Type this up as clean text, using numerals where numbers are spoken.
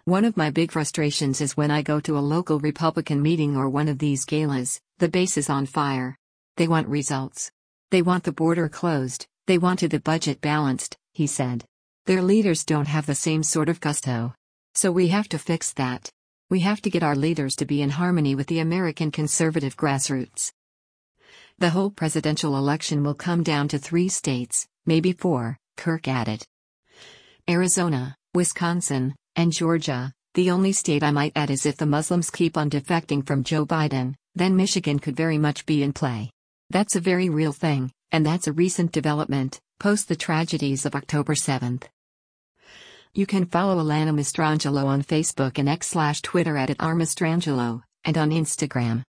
One of my big frustrations is when I go to a local Republican meeting or one of these galas, the base is on fire. They want results. They want the border closed, they wanted the budget balanced, he said. Their leaders don't have the same sort of gusto. So we have to fix that. We have to get our leaders to be in harmony with the American conservative grassroots. The whole presidential election will come down to 3 states, maybe 4, Kirk added. Arizona, Wisconsin, and Georgia. The only state I might add is if the Muslims keep on defecting from Joe Biden, then Michigan could very much be in play. That's a very real thing, and that's a recent development, post the tragedies of October 7th. You can follow Alana Mastrangelo on Facebook and X/Twitter @RMastrangelo, and on Instagram.